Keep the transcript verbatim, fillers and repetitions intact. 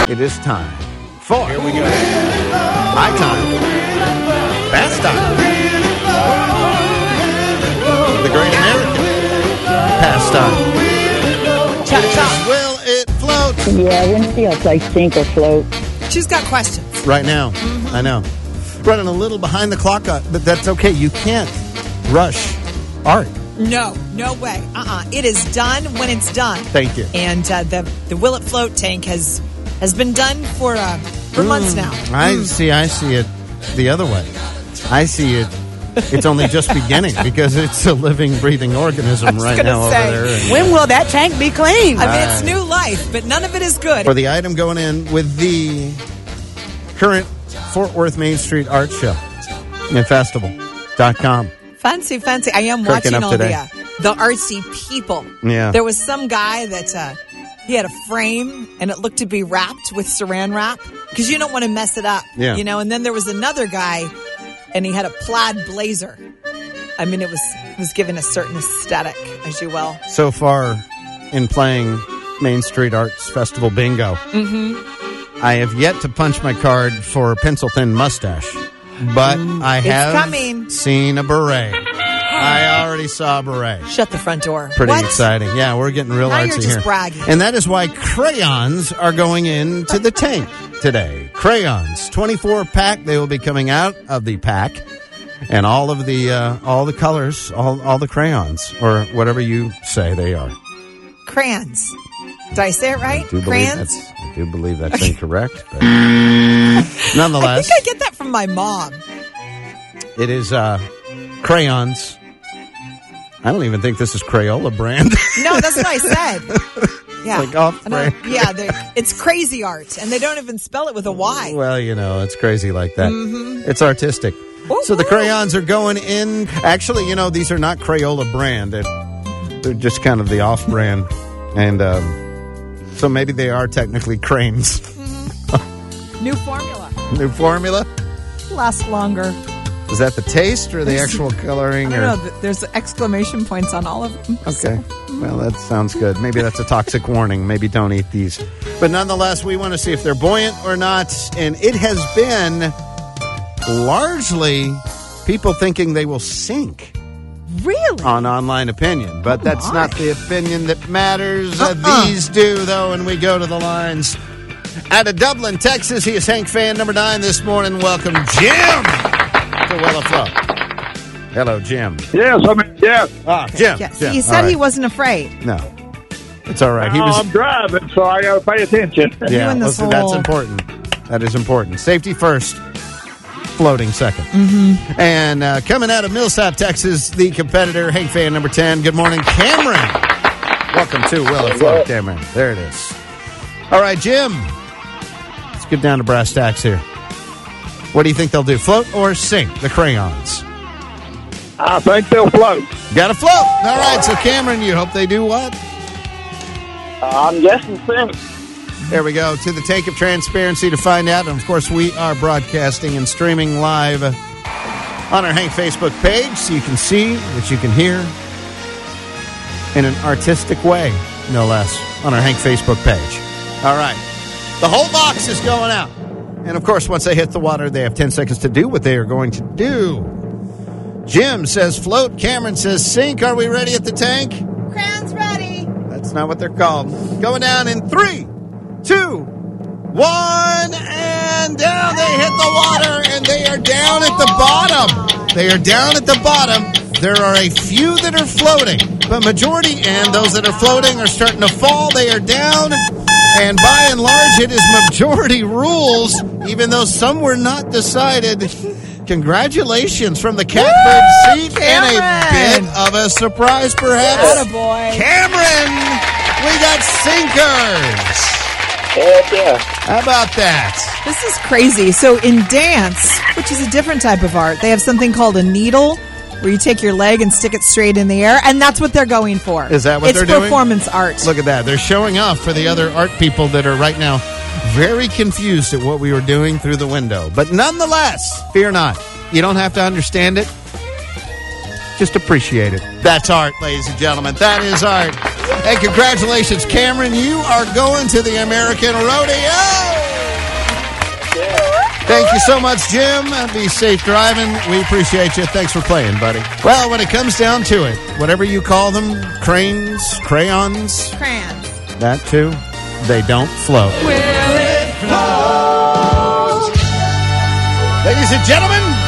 It is time for. Here we go. My time. Fast time. The great American pastime. It is Will It Float? Yeah, Wednesday I'll play sink or float. She's got questions. Right now. Mm-hmm. I know. Running a little behind the clock, uh, but that's okay. You can't rush art. No, no way. Uh-uh. It is done when it's done. Thank you. And uh, the the Will It Float tank has has been done for uh, for mm, months now. I mm. see. I see it the other way. I see it. It's only just beginning because it's a living, breathing organism right now say, over there. When will that tank be clean? I mean, it's new life, but none of it is good. For the item going in with the current Fort Worth Main Street Art Show and Festival dot com. Fancy, fancy. I am Cooking watching up all today. the uh, the artsy people. Yeah. There was some guy that uh, he had a frame and it looked to be wrapped with saran wrap because you don't want to mess it up. Yeah. You know, and then there was another guy and he had a plaid blazer. I mean, it was it was given a certain aesthetic, as you will. So far in playing Main Street Arts Festival bingo, Mm-hmm. I have yet to punch my card for a pencil-thin mustache, but I It's have coming. seen a beret. I already saw a beret. Shut the front door. Pretty What? exciting. Yeah, we're getting real Now artsy you're just here. bragging. And that is why crayons are going into the tank today. Crayons, twenty-four pack. They will be coming out of the pack. And all of the uh, all the colors, all all the crayons, or whatever you say they are. Crayons. Did I say it right? I do believe Crayons? that's, I do believe that's incorrect. But I nonetheless, think I get that from my mom. it is uh, crayons. I don't even think this is Crayola brand. No, that's what I said. Yeah. Like off I don't- brand. Yeah, they're- it's crazy art, and they don't even spell it with a Y. Well, you know, it's crazy like that. Mm-hmm. It's artistic. Ooh, So the ooh. crayons are going in. Actually, you know, these are not Crayola brand. They're, they're just kind of the off brand. And um, so maybe they are technically cranes. New formula. New formula? Lasts longer. Is that the taste or the actual coloring? I or? don't know. There's exclamation points on all of them. Okay. Well, that sounds good. Maybe that's a toxic warning. Maybe don't eat these. But nonetheless, we want to see if they're buoyant or not. And it has been largely people thinking they will sink Really? on online opinion. But Oh, that's my. not the opinion that matters. Uh, Uh-uh. these do, though, and we go to the lines. Out of Dublin, Texas, he is Hank fan number nine this morning. Welcome, Jim, to Will It Float. Hello, Jim. Yes, I mean, yeah. Ah, Jim. Yes. Jim. He All said right. he wasn't afraid. No. It's all right. He Now was. I'm driving, so I got to pay attention. Yeah, and this listen, that's whole- important. That is important. Safety first, floating second. Mm-hmm. And uh, coming out of Millsap, Texas, the competitor, Hank fan number ten. Good morning, Cameron. Welcome to Will It Float, Cameron. There it is. All right, Jim. Let's get down to brass tacks here. What do you think they'll do? Float or sink the crayons? I think they'll float. Got to float. All right, so Cameron, you hope they do what? Uh, I'm guessing sink. There we go, to the tank of transparency to find out. And, of course, we are broadcasting and streaming live on our Hank Facebook page so you can see what you can hear in an artistic way, no less, on our Hank Facebook page. All right. The whole box is going out. And, of course, once they hit the water, they have ten seconds to do what they are going to do. Jim says float. Cameron says sink. Are we ready at the tank? Crayons ready. That's not what they're called. Going down in three, two, one, and down. They hit the water, and they are down at the bottom. They are down at the bottom. There are a few that are floating, but majority and those that are floating are starting to fall. They are down, and by and large, it is majority rules, even though some were not decided. Congratulations from the catbird seat and a Cameron. bit of a surprise, perhaps. Attaboy. Cameron, we got sinkers. Heck yeah. How about that? This is crazy. So in dance, which is a different type of art, they have something called a needle where you take your leg and stick it straight in the air, and that's what they're going for. Is that what it's they're doing? performance art. Look at that. They're showing off for the other art people that are right now very confused at what we were doing through the window. But nonetheless, fear not. You don't have to understand it. Just appreciate it. That's art, ladies and gentlemen. That is art. And congratulations, Cameron. You are going to the American Rodeo. Thank you so much, Jim. Be safe driving. We appreciate you. Thanks for playing, buddy. Well, when it comes down to it, whatever you call them, cranes, crayons, Crayons. that too, they don't float. Ladies and gentlemen,